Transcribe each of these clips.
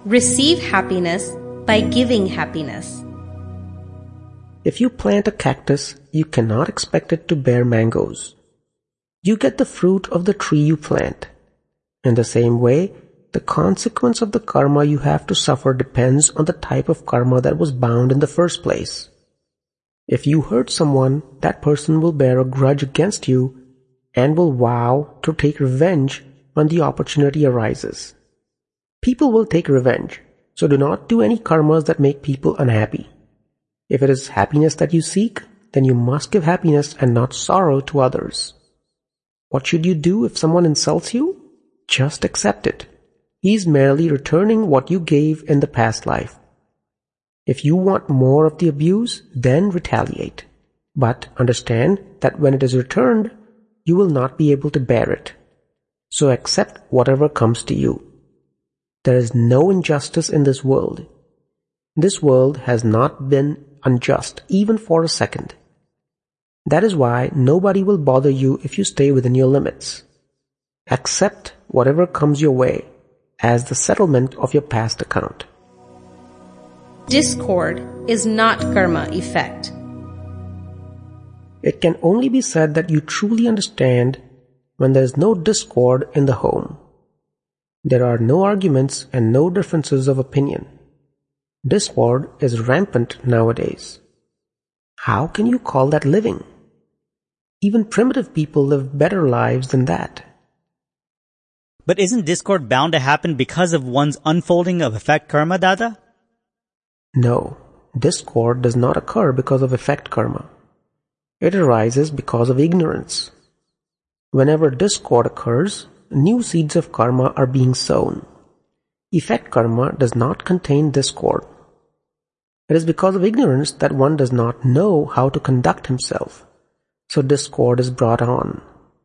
Receive happiness by giving happiness. If you plant a cactus, you cannot expect it to bear mangoes. You get the fruit of the tree you plant. In the same way, the consequence of the karma you have to suffer depends on the type of karma that was bound in the first place. If you hurt someone, that person will bear a grudge against you and will vow to take revenge when the opportunity arises. People will take revenge, so do not do any karmas that make people unhappy. If it is happiness that you seek, then you must give happiness and not sorrow to others. What should you do if someone insults you? Just accept it. He is merely returning what you gave in the past life. If you want more of the abuse, then retaliate. But understand that when it is returned, you will not be able to bear it. So accept whatever comes to you. There is no injustice in this world. This world has not been unjust even for a second. That is why nobody will bother you if you stay within your limits. Accept whatever comes your way as the settlement of your past account. Discord is not karma effect. It can only be said that you truly understand when there is no discord in the home. There are no arguments and no differences of opinion. Discord is rampant nowadays. How can you call that living? Even primitive people live better lives than that. But isn't discord bound to happen because of one's unfolding of effect karma, Dada? No, discord does not occur because of effect karma. It arises because of ignorance. Whenever discord occurs, new seeds of karma are being sown. Effect karma does not contain discord. It is because of ignorance that one does not know how to conduct himself, so discord is brought on.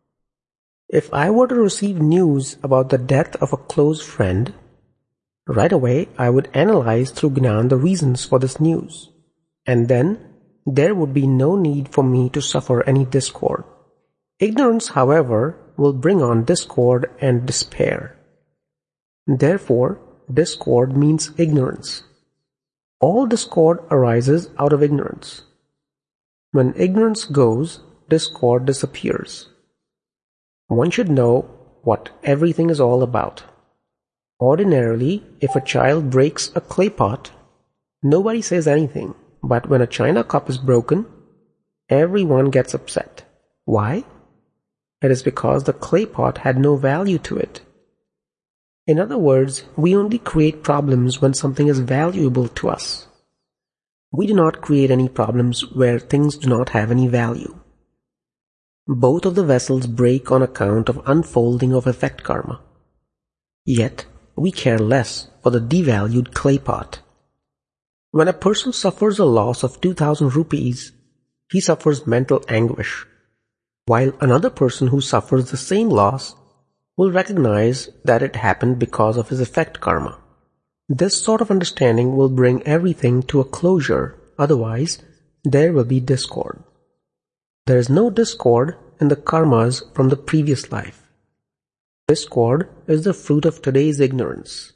If I were to receive news about the death of a close friend, right away I would analyze through Gnan the reasons for this news, and then there would be no need for me to suffer any discord. Ignorance, however, will bring on discord and despair. Therefore, discord means ignorance. All discord arises out of ignorance. When ignorance goes, discord disappears. One should know what everything is all about. Ordinarily, if a child breaks a clay pot, nobody says anything, but when a china cup is broken, everyone gets upset. Why? It is because the clay pot had no value to it. In other words, we only create problems when something is valuable to us. We do not create any problems where things do not have any value. Both of the vessels break on account of unfolding of effect karma. Yet, we care less for the devalued clay pot. When a person suffers a loss of 2,000 rupees, he suffers mental anguish, while another person who suffers the same loss will recognize that it happened because of his effect karma. This sort of understanding will bring everything to a closure, otherwise there will be discord. There is no discord in the karmas from the previous life. Discord is the fruit of today's ignorance.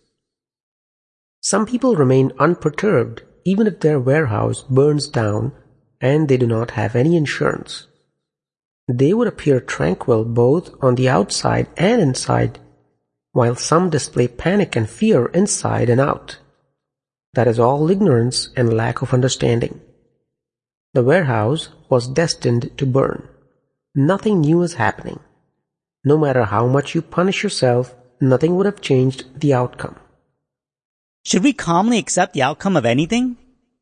Some people remain unperturbed even if their warehouse burns down and they do not have any insurance. They would appear tranquil both on the outside and inside, while some display panic and fear inside and out. That is all ignorance and lack of understanding. The warehouse was destined to burn. Nothing new is happening. No matter how much you punish yourself, nothing would have changed the outcome. Should we calmly accept the outcome of anything?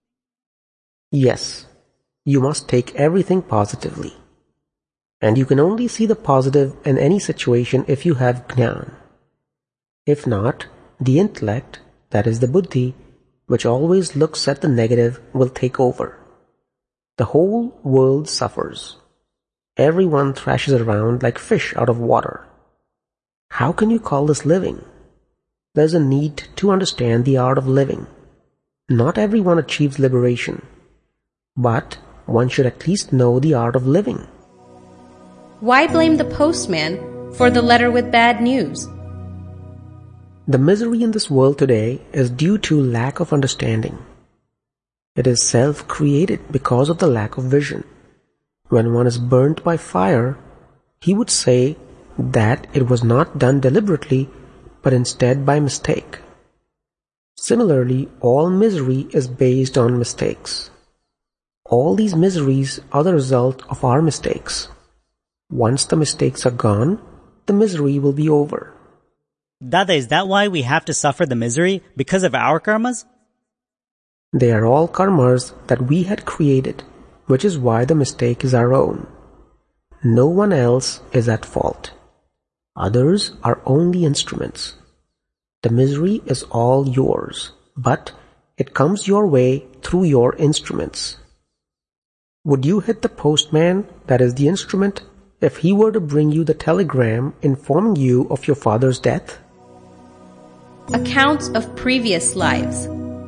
Yes, you must take everything positively. And you can only see the positive in any situation if you have Gnan. If not, the intellect, that is the buddhi, which always looks at the negative, will take over. The whole world suffers. Everyone thrashes around like fish out of water. How can you call this living? There is a need to understand the art of living. Not everyone achieves liberation, but one should at least know the art of living. Why blame the postman for the letter with bad news? The misery in this world today is due to lack of understanding. It is self-created because of the lack of vision. When one is burnt by fire, he would say that it was not done deliberately, but instead by mistake. Similarly, all misery is based on mistakes. All these miseries are the result of our mistakes. Once the mistakes are gone, the misery will be over. Dada, is that why we have to suffer the misery? Because of our karmas? They are all karmas that we had created, which is why the mistake is our own. No one else is at fault. Others are only instruments. The misery is all yours, but it comes your way through your instruments. Would you hit the postman, that is the instrument, if he were to bring you the telegram informing you of your father's death? Accounts of previous lives.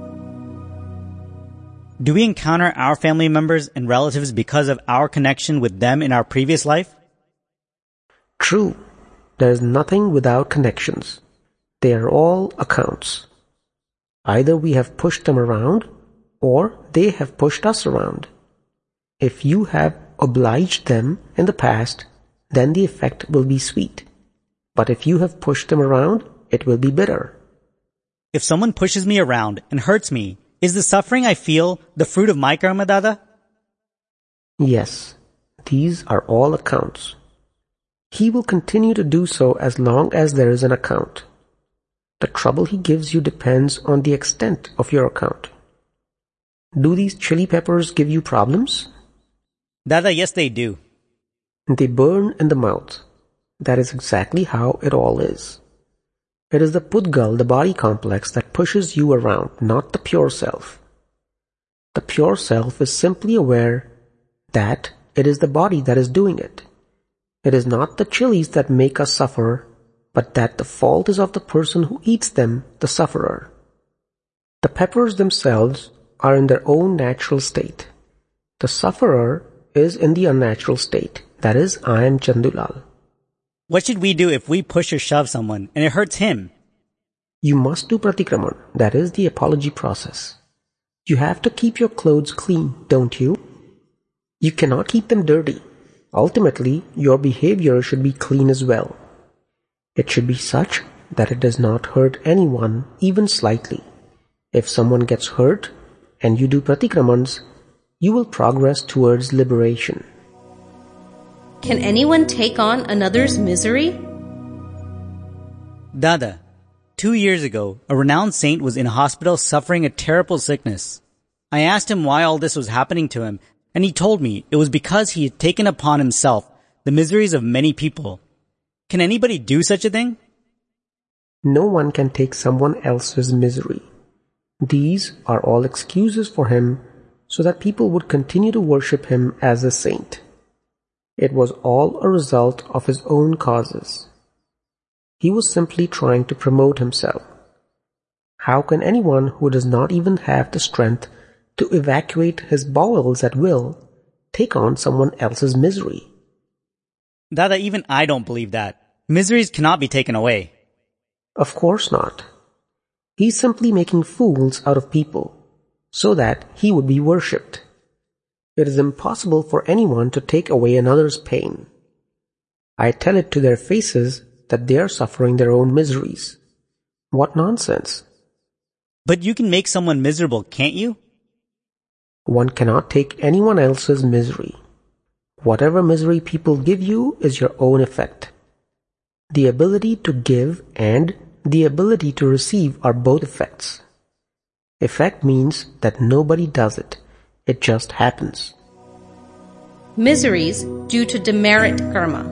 Do we encounter our family members and relatives because of our connection with them in our previous life? True. There is nothing without connections. They are all accounts. Either we have pushed them around, or they have pushed us around. If you have obliged them in the past, then the effect will be sweet. But if you have pushed them around, it will be bitter. If someone pushes me around and hurts me, is the suffering I feel the fruit of my karma, Dada? Yes, these are all accounts. He will continue to do so as long as there is an account. The trouble he gives you depends on the extent of your account. Do these chili peppers give you problems? Dada, yes they do. They burn in the mouth. That is exactly how it all is. It is the Pudgal, the body complex, that pushes you around, not the pure self. The pure self is simply aware that it is the body that is doing it. It is not the chilies that make us suffer, but that the fault is of the person who eats them, the sufferer. The peppers themselves are in their own natural state. The sufferer is in the unnatural state. That is, I am Chandulal. What should we do if we push or shove someone and it hurts him? You must do pratikraman, that is the apology process. You have to keep your clothes clean, don't you? You cannot keep them dirty. Ultimately, your behavior should be clean as well. It should be such that it does not hurt anyone, even slightly. If someone gets hurt and you do pratikramans, you will progress towards liberation. Can anyone take on another's misery? Dada, 2 years ago, a renowned saint was in a hospital suffering a terrible sickness. I asked him why all this was happening to him, and he told me it was because he had taken upon himself the miseries of many people. Can anybody do such a thing? No one can take someone else's misery. These are all excuses for him so that people would continue to worship him as a saint. It was all a result of his own causes. He was simply trying to promote himself. How can anyone who does not even have the strength to evacuate his bowels at will take on someone else's misery? Dada, even I don't believe that. Miseries cannot be taken away. Of course not. He's simply making fools out of people so that he would be worshipped. It is impossible for anyone to take away another's pain. I tell it to their faces that they are suffering their own miseries. What nonsense! But you can make someone miserable, can't you? One cannot take anyone else's misery. Whatever misery people give you is your own effect. The ability to give and the ability to receive are both effects. Effect means that nobody does it. It just happens. Miseries due to demerit karma.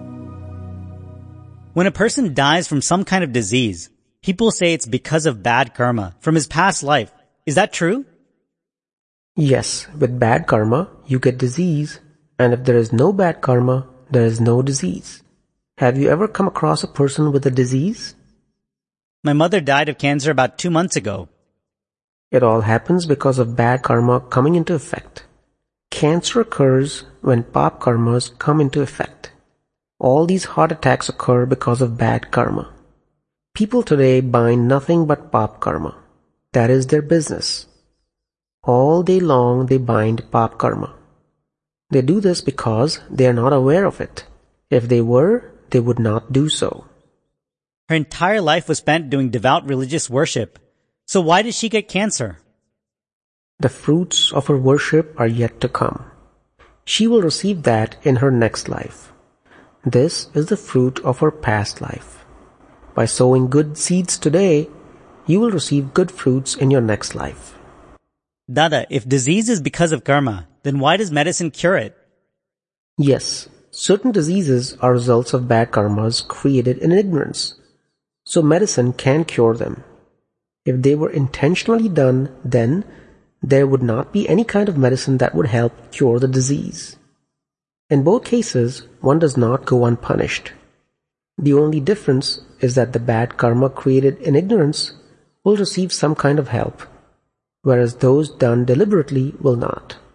When a person dies from some kind of disease, people say it's because of bad karma from his past life. Is that true? Yes, with bad karma, you get disease, and if there is no bad karma, there is no disease. Have you ever come across a person with a disease? My mother died of cancer about 2 months ago. It all happens because of bad karma coming into effect. Cancer occurs when pap karmas come into effect. All these heart attacks occur because of bad karma. People today bind nothing but pap karma. That is their business. All day long they bind pap karma. They do this because they are not aware of it. If they were, they would not do so. Her entire life was spent doing devout religious worship. So why did she get cancer? The fruits of her worship are yet to come. She will receive that in her next life. This is the fruit of her past life. By sowing good seeds today, you will receive good fruits in your next life. Dada, if disease is because of karma, then why does medicine cure it? Yes, certain diseases are results of bad karmas created in ignorance. So medicine can cure them. If they were intentionally done, then there would not be any kind of medicine that would help cure the disease. In both cases, one does not go unpunished. The only difference is that the bad karma created in ignorance will receive some kind of help, whereas those done deliberately will not.